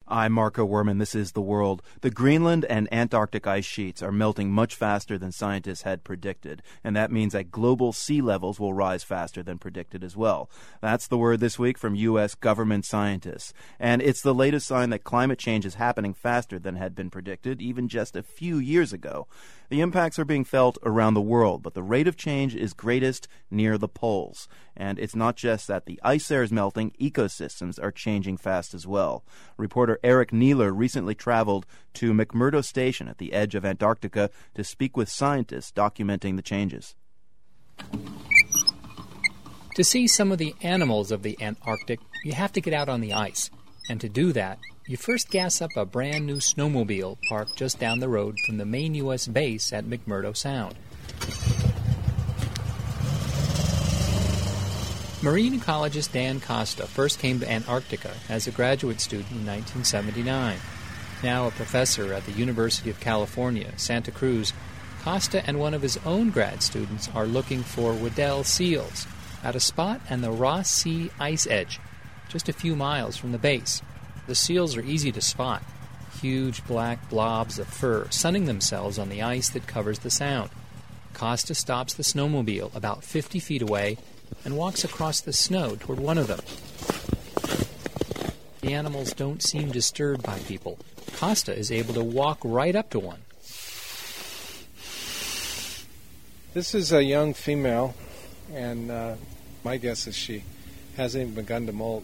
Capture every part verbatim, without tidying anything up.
I'm Marco Werman. This is The World. The Greenland and Antarctic ice sheets are melting much faster than scientists had predicted, and that means that global sea levels will rise faster than predicted as well. That's the word this week from U S government scientists. And it's the latest sign that climate change is happening faster than had been predicted, even just a few years ago. The impacts are being felt around the world, but the rate of change is greatest near the poles. And it's not just that the ice there is melting, ecosystems are changing fast as well. Reporter Eric Neeler recently traveled to McMurdo Station at the edge of Antarctica to speak with scientists documenting the changes. To see some of the animals of the Antarctic, you have to get out on the ice. And to do that, you first gas up a brand new snowmobile parked just down the road from the main U S base at McMurdo Sound. Marine ecologist Dan Costa first came to Antarctica as a graduate student in nineteen seventy-nine. Now a professor at the University of California, Santa Cruz, Costa and one of his own grad students are looking for Weddell seals at a spot on the Ross Sea ice edge, just a few miles from the base. The seals are easy to spot, huge black blobs of fur sunning themselves on the ice that covers the sound. Costa stops the snowmobile about fifty feet away and walks across the snow toward one of them. The animals don't seem disturbed by people. Costa is able to walk right up to one. This is a young female, and uh, my guess is she hasn't even begun to molt.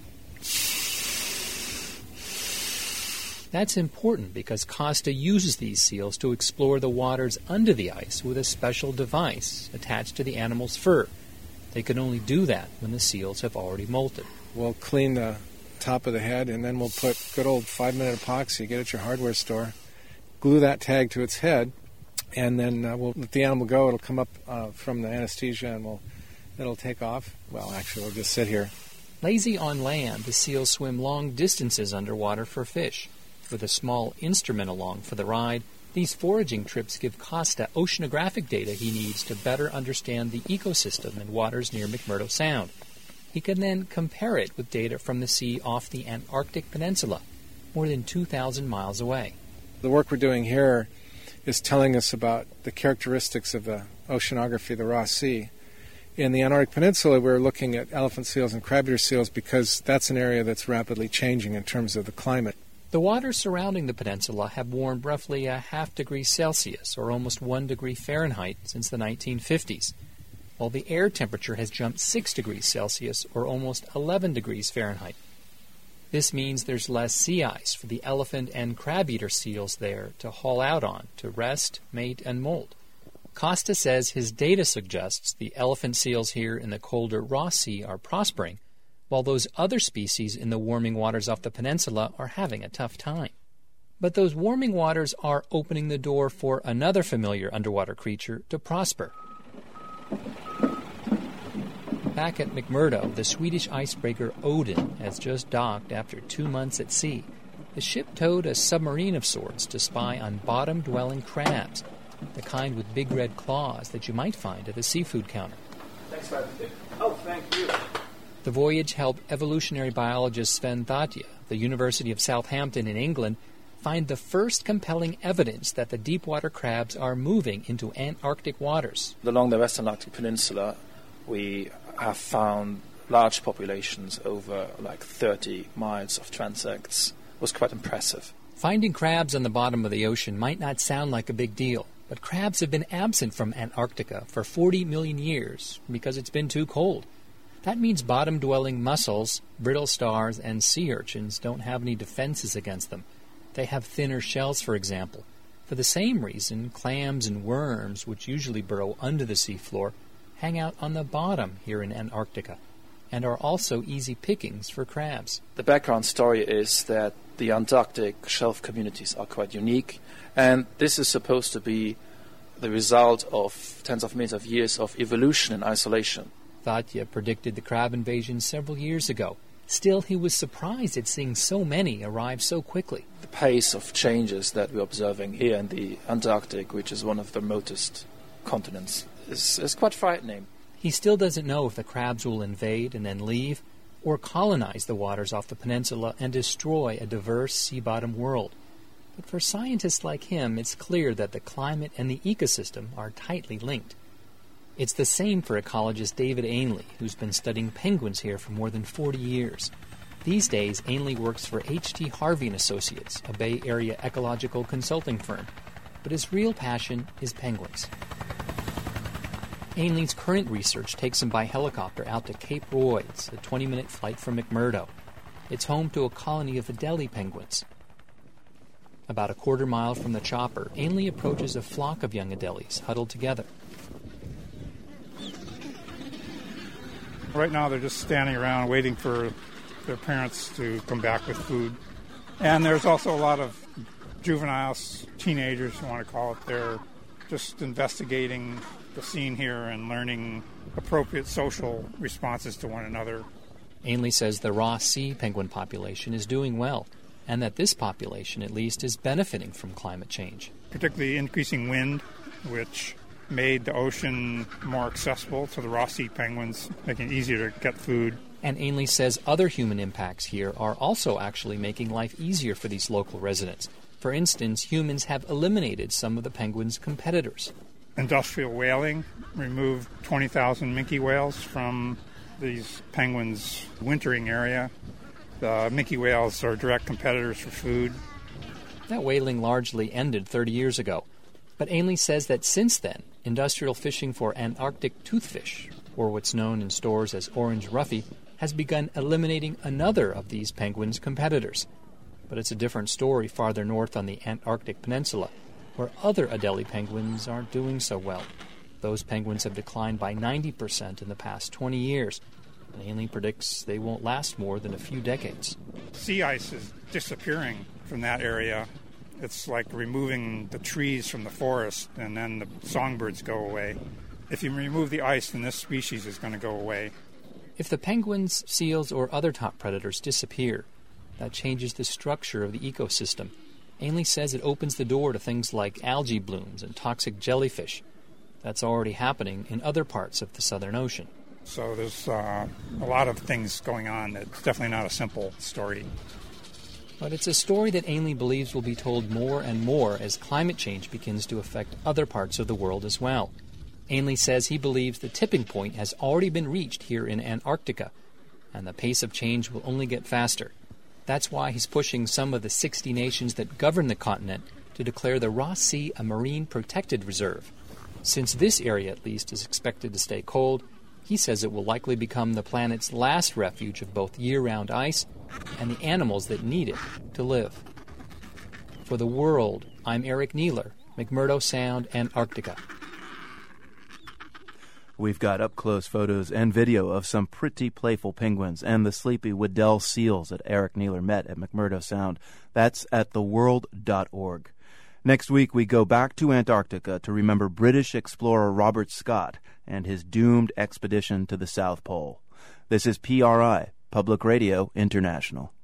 That's important because Costa uses these seals to explore the waters under the ice with a special device attached to the animal's fur. They can only do that when the seals have already molted. We'll clean the top of the head, and then we'll put good old five-minute epoxy you get at your hardware store, glue that tag to its head, and then uh, we'll let the animal go. It'll come up uh, from the anesthesia, and we'll it'll take off. Well, actually, we'll just sit here. Lazy on land, the seals swim long distances underwater for fish. With a small instrument along for the ride, these foraging trips give Costa oceanographic data he needs to better understand the ecosystem in waters near McMurdo Sound. He can then compare it with data from the sea off the Antarctic Peninsula, more than two thousand miles away. The work we're doing here is telling us about the characteristics of the oceanography of the Ross Sea. In the Antarctic Peninsula, we're looking at elephant seals and crab-eater seals because that's an area that's rapidly changing in terms of the climate. The waters surrounding the peninsula have warmed roughly a half degree Celsius, or almost one degree Fahrenheit, since the nineteen fifties, while the air temperature has jumped six degrees Celsius, or almost eleven degrees Fahrenheit. This means there's less sea ice for the elephant and crab-eater seals there to haul out on, to rest, mate, and molt. Costa says his data suggests the elephant seals here in the colder Ross Sea are prospering, while those other species in the warming waters off the peninsula are having a tough time. But those warming waters are opening the door for another familiar underwater creature to prosper. Back at McMurdo, the Swedish icebreaker Odin has just docked after two months at sea. The ship towed a submarine of sorts to spy on bottom-dwelling crabs, the kind with big red claws that you might find at a seafood counter. Thanks for everything. Oh, thank you. The voyage helped evolutionary biologist Sven Thatje, the University of Southampton in England, find the first compelling evidence that the deepwater crabs are moving into Antarctic waters. Along the Western Arctic Peninsula, we have found large populations over like thirty miles of transects. It was quite impressive. Finding crabs on the bottom of the ocean might not sound like a big deal, but crabs have been absent from Antarctica for forty million years because it's been too cold. That means bottom-dwelling mussels, brittle stars, and sea urchins don't have any defenses against them. They have thinner shells, for example. For the same reason, clams and worms, which usually burrow under the seafloor, hang out on the bottom here in Antarctica, and are also easy pickings for crabs. The background story is that the Antarctic shelf communities are quite unique, and this is supposed to be the result of tens of millions of years of evolution and isolation. Thatje predicted the crab invasion several years ago. Still, he was surprised at seeing so many arrive so quickly. The pace of changes that we're observing here in the Antarctic, which is one of the remotest continents, is, is quite frightening. He still doesn't know if the crabs will invade and then leave, or colonize the waters off the peninsula and destroy a diverse sea-bottom world. But for scientists like him, it's clear that the climate and the ecosystem are tightly linked. It's the same for ecologist David Ainley, who's been studying penguins here for more than forty years. These days, Ainley works for H T Harvey and Associates, a Bay Area ecological consulting firm. But his real passion is penguins. Ainley's current research takes him by helicopter out to Cape Royds, a twenty-minute flight from McMurdo. It's home to a colony of Adelie penguins. About a quarter mile from the chopper, Ainley approaches a flock of young Adelies huddled together. Right now they're just standing around waiting for their parents to come back with food. And there's also a lot of juveniles, teenagers, you want to call it. They're just investigating the scene here and learning appropriate social responses to one another. Ainley says the Ross Sea penguin population is doing well, and that this population, at least, is benefiting from climate change. Particularly increasing wind, which made the ocean more accessible to the Ross Sea penguins, making it easier to get food. And Ainley says other human impacts here are also actually making life easier for these local residents. For instance, humans have eliminated some of the penguins' competitors. Industrial whaling removed twenty thousand minke whales from these penguins' wintering area. The minke whales are direct competitors for food. That whaling largely ended thirty years ago. But Ainley says that since then, industrial fishing for Antarctic toothfish, or what's known in stores as orange roughy, has begun eliminating another of these penguins' competitors. But it's a different story farther north on the Antarctic Peninsula, where other Adelie penguins aren't doing so well. Those penguins have declined by ninety percent in the past twenty years, and Ainley predicts they won't last more than a few decades. Sea ice is disappearing from that area. It's like removing the trees from the forest, and then the songbirds go away. If you remove the ice, then this species is going to go away. If the penguins, seals, or other top predators disappear, that changes the structure of the ecosystem. Ainley says it opens the door to things like algae blooms and toxic jellyfish. That's already happening in other parts of the Southern Ocean. So there's uh, a lot of things going on. It's definitely not a simple story. But it's a story that Ainley believes will be told more and more as climate change begins to affect other parts of the world as well. Ainley says he believes the tipping point has already been reached here in Antarctica, and the pace of change will only get faster. That's why he's pushing some of the sixty nations that govern the continent to declare the Ross Sea a marine protected reserve. Since this area, at least, is expected to stay cold, he says it will likely become the planet's last refuge of both year-round ice and the animals that need it to live. For The World, I'm Eric Neeler, McMurdo Sound, Antarctica. We've got up-close photos and video of some pretty playful penguins and the sleepy Weddell seals that Eric Neeler met at McMurdo Sound. That's at the world dot org. Next week, we go back to Antarctica to remember British explorer Robert Scott and his doomed expedition to the South Pole. This is P R I, Public Radio International.